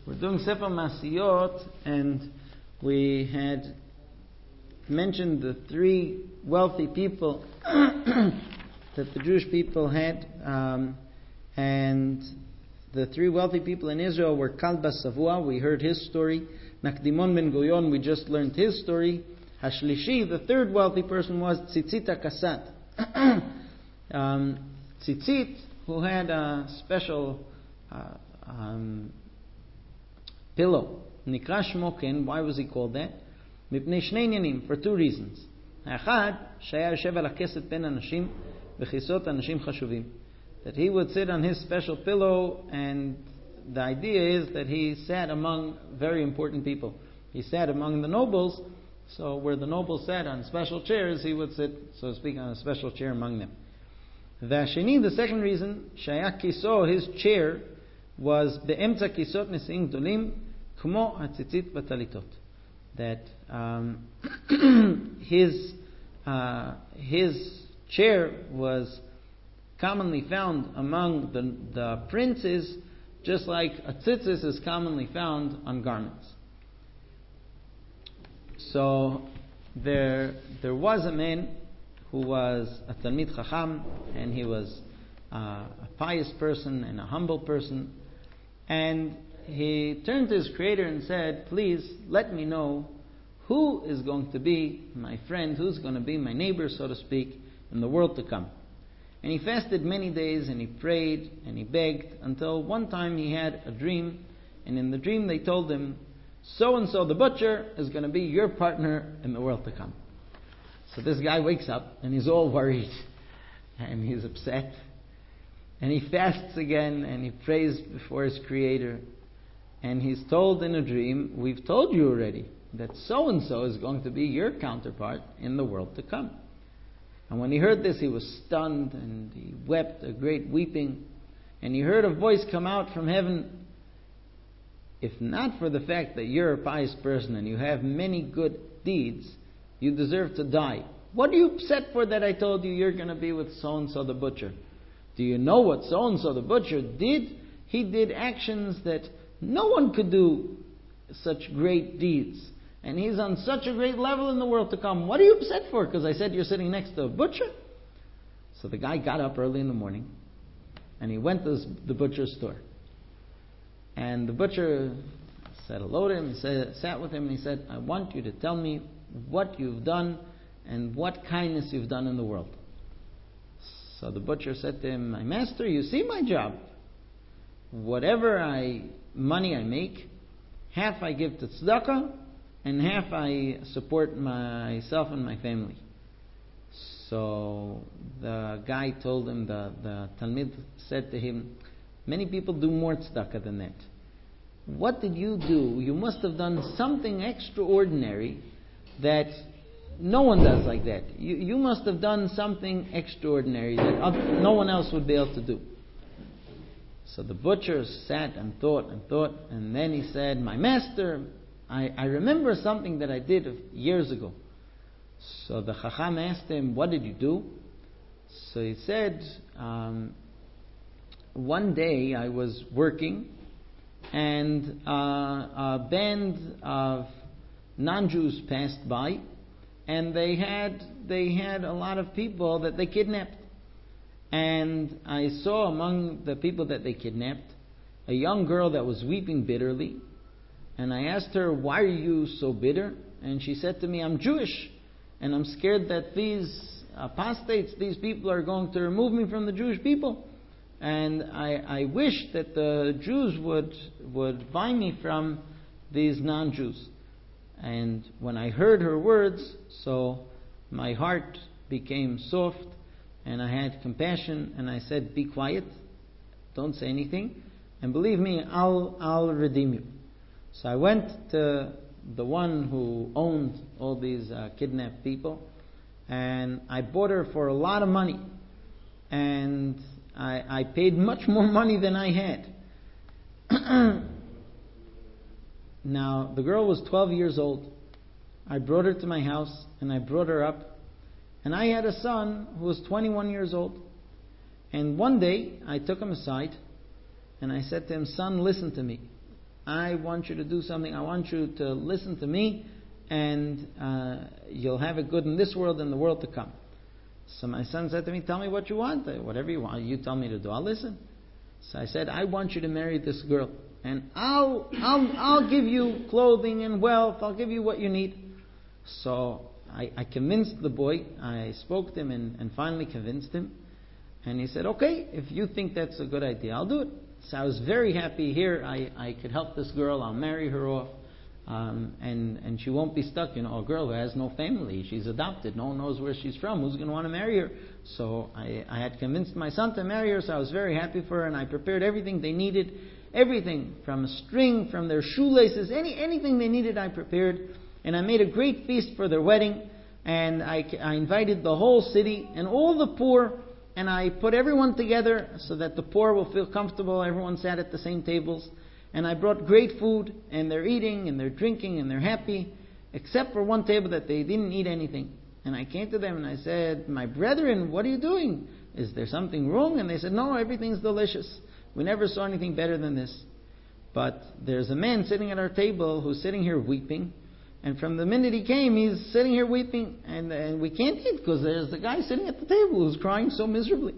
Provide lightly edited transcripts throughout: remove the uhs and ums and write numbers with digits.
We're doing Sefer Masiyot, and we had mentioned the three wealthy people that the Jewish people had, and the three wealthy people in Israel were Kalb Savua. We heard his story. Nakdimon ben Goyon, we just learned his story. Hashlishi, the third wealthy person, was Tzitzit HaKasat. Tzitzit, who had a special pillow. Nikra Shmo Ken. Why was he called that? Mipnei Shnei Inyanim, for two reasons. Echad, shaya yoshev al hakeset ben anashim v'chisot anashim chashuvim. That he would sit on his special pillow, and the idea is that he sat among very important people. He sat among the nobles, so where the nobles sat on special chairs, he would sit, so to speak, on a special chair among them. V'asheni, the second reason, shaya kiso, his chair, was be'emtza kisot nesiim gdolim kmo hatzitzit v'talitot. That his chair was commonly found among the princes, just like a tzitzis is commonly found on garments. So there was a man who was a Talmid Chacham, and he was a pious person and a humble person, and he turned to his Creator and said, please let me know who is going to be my friend, who's going to be my neighbor, so to speak, in the world to come. And he fasted many days, and he prayed, and he begged, until one time he had a dream, and in the dream they told him, so-and-so the butcher is going to be your partner in the world to come. So this guy wakes up, and he's all worried, and he's upset, and he fasts again, and he prays before his Creator, and he's told in a dream, we've told you already, that so-and-so is going to be your counterpart in the world to come. And when he heard this, he was stunned, and he wept a great weeping, and he heard a voice come out from heaven, if not for the fact that you're a pious person and you have many good deeds, you deserve to die. What are you upset for that I told you you're going to be with so-and-so the butcher? Do you know what so-and-so the butcher did? He did actions that no one could do, such great deeds. And he's on such a great level in the world to come. What are you upset for? Because I said you're sitting next to a butcher? So the guy got up early in the morning, and he went to the butcher's store. And the butcher said hello to him, sat with him, and he said, I want you to tell me what you've done and what kindness you've done in the world. So the butcher said to him, my master, you see my job. Whatever money I make, half I give to tzedakah, and half I support myself and my family. So the guy told him, the Talmid said to him, many people do more tzedakah than that. What did you do? You must have done something extraordinary that no one does like that. You must have done something extraordinary that no one else would be able to do. So the butcher sat and thought, and then he said, my master, I remember something that I did years ago. So the Chacham asked him, what did you do? So he said, one day I was working, and a band of non-Jews passed by, and they had a lot of people that they kidnapped. And I saw among the people that they kidnapped a young girl that was weeping bitterly. And I asked her, why are you so bitter? And she said to me, I'm Jewish, and I'm scared that these apostates, these people are going to remove me from the Jewish people. And I wish that the Jews would buy me from these non-Jews. And when I heard her words, so my heart became soft, and I had compassion, and I said, be quiet, don't say anything, and believe me, I'll redeem you. So I went to the one who owned all these kidnapped people, and I bought her for a lot of money, and I paid much more money than I had. Now, the girl was 12 years old. I brought her to my house, and I brought her up, and I had a son who was 21 years old. And one day, I took him aside, and I said to him, son, listen to me. I want you to do something. I want you to listen to me, and you'll have it good in this world and the world to come. So my son said to me, tell me what you want. Whatever you want, you tell me to do, I'll listen. So I said, I want you to marry this girl, and I'll give you clothing and wealth. I'll give you what you need. So I convinced the boy. I spoke to him and finally convinced him. And he said, okay, if you think that's a good idea, I'll do it. So I was very happy here. I could help this girl. I'll marry her off. And she won't be stuck, a girl who has no family. She's adopted. No one knows where she's from. Who's going to want to marry her? So I had convinced my son to marry her, so I was very happy for her, and I prepared everything they needed. Everything, from a string, from their shoelaces, anything they needed I prepared. And I made a great feast for their wedding. And I invited the whole city and all the poor, and I put everyone together so that the poor will feel comfortable. Everyone sat at the same tables. And I brought great food, and they're eating, and they're drinking, and they're happy, except for one table that they didn't eat anything. And I came to them and I said, my brethren, what are you doing? Is there something wrong? And they said, no, everything's delicious. We never saw anything better than this. But there's a man sitting at our table who's sitting here weeping. And from the minute he came, he's sitting here weeping. And we can't eat because there's the guy sitting at the table who's crying so miserably.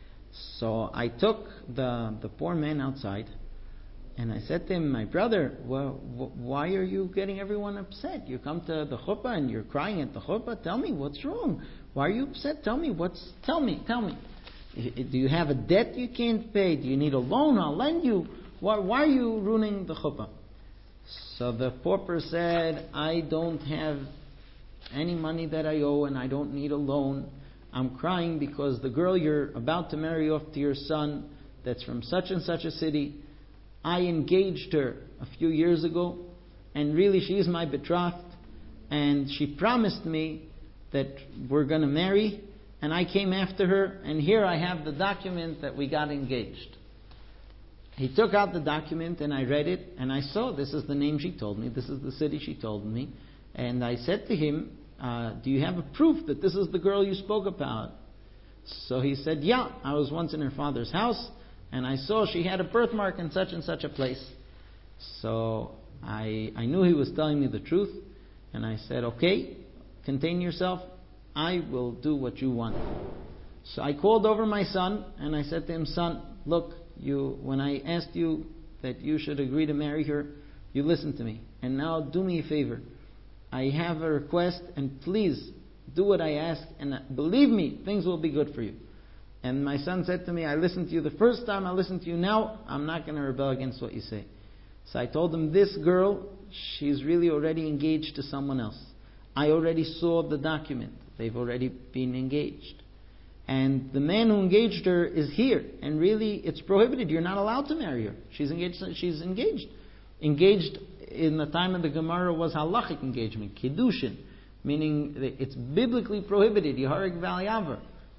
So I took the poor man outside. And I said to him, my brother, well, why are you getting everyone upset? You come to the chuppah and you're crying at the chuppah. Tell me, what's wrong? Why are you upset? Tell me. Tell me. Do you have a debt you can't pay? Do you need a loan? I'll lend you. Why are you ruining the chuppah? So the pauper said, I don't have any money that I owe, and I don't need a loan. I'm crying because the girl you're about to marry off to your son, that's from such and such a city, I engaged her a few years ago, and really she's my betrothed, and she promised me that we're going to marry, and I came after her, and here I have the document that we got engaged. He took out the document, and I read it, and I saw this is the name she told me, this is the city she told me, and I said to him, do you have a proof that this is the girl you spoke about? So he said, yeah, I was once in her father's house, and I saw she had a birthmark in such and such a place. So I knew he was telling me the truth. And I said, okay, contain yourself. I will do what you want. So I called over my son and I said to him, son, look, when I asked you that you should agree to marry her, you listened to me. And now do me a favor. I have a request, and please do what I ask. And believe me, things will be good for you. And my son said to me, I listened to you the first time, I listened to you now, I'm not going to rebel against what you say. So I told him, this girl, she's really already engaged to someone else. I already saw the document. They've already been engaged. And the man who engaged her is here. And really, it's prohibited. You're not allowed to marry her. She's engaged. Engaged in the time of the Gemara was halachic engagement, kiddushin, meaning it's biblically prohibited, yaharik v'al.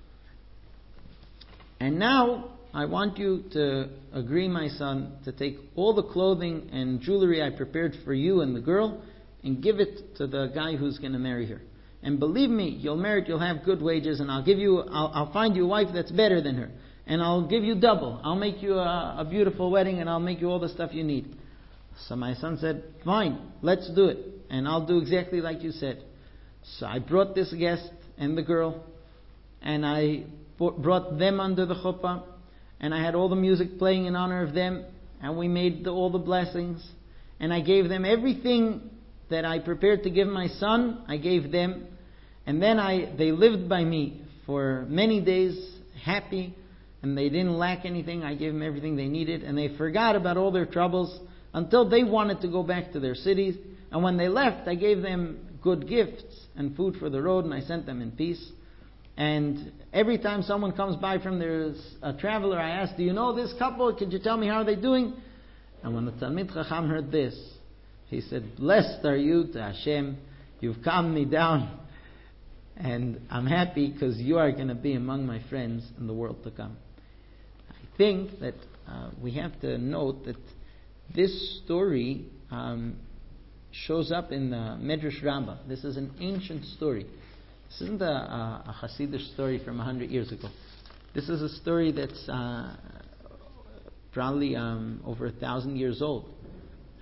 And now, I want you to agree, my son, to take all the clothing and jewelry I prepared for you and the girl and give it to the guy who's going to marry her. And believe me, you'll marry, you'll have good wages, and I'll find you a wife that's better than her. And I'll give you double. I'll make you a beautiful wedding, and I'll make you all the stuff you need. So my son said, fine, let's do it. And I'll do exactly like you said. So I brought this guest and the girl, and I brought them under the chuppah, and I had all the music playing in honor of them, and we made all the blessings, and I gave them everything that I prepared to give my son. I gave them, and then they lived by me for many days, happy, and they didn't lack anything. I gave them everything they needed, and they forgot about all their troubles until they wanted to go back to their cities. And when they left, I gave them good gifts and food for the road, and I sent them in peace. And every time someone comes by from there's a traveler, I ask, do you know this couple? Could you tell me how are they doing? And when the Talmid Chacham heard this, he said, blessed are you to Hashem. You've calmed me down. And I'm happy because you are going to be among my friends in the world to come. I think that we have to note that this story shows up in the Medrash Rabbah. This is an ancient story. This isn't a Hasidic story from 100 years ago. This is a story that's probably over 1,000 years old.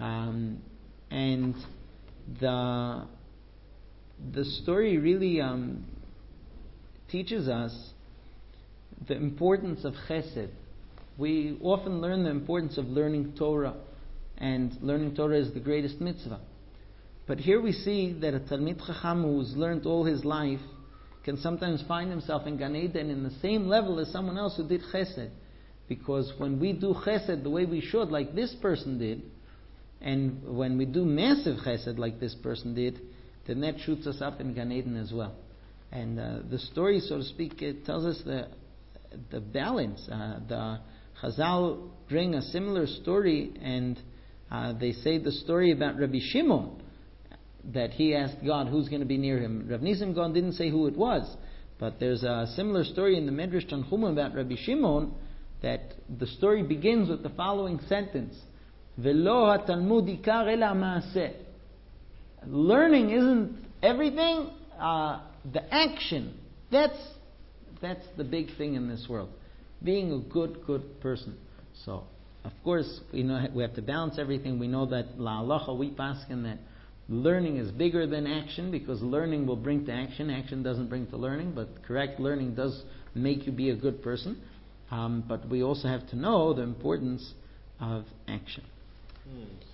And the story really teaches us the importance of chesed. We often learn the importance of learning Torah, and learning Torah is the greatest mitzvah. But here we see that a Talmid Chacham who's learned all his life can sometimes find himself in Gan Eden in the same level as someone else who did chesed. Because when we do chesed the way we should, like this person did, and when we do massive chesed like this person did, then that shoots us up in Gan Eden as well. And the story, so to speak, it tells us the balance. The Chazal bring a similar story, and they say the story about Rabbi Shimon, that he asked God who's going to be near him. Rav Nissim Gaon didn't say who it was, but there's a similar story in the Medrash Tanchuma about Rabbi Shimon, that the story begins with the following sentence: Velo haTalmud ikar ela ma'aseh. Learning isn't everything. The action, that's the big thing in this world. Being a good person. So, of course, we have to balance everything. We know that la'alacha we paskin that learning is bigger than action, because learning will bring to action. Action doesn't bring to learning, but correct learning does make you be a good person. But we also have to know the importance of action.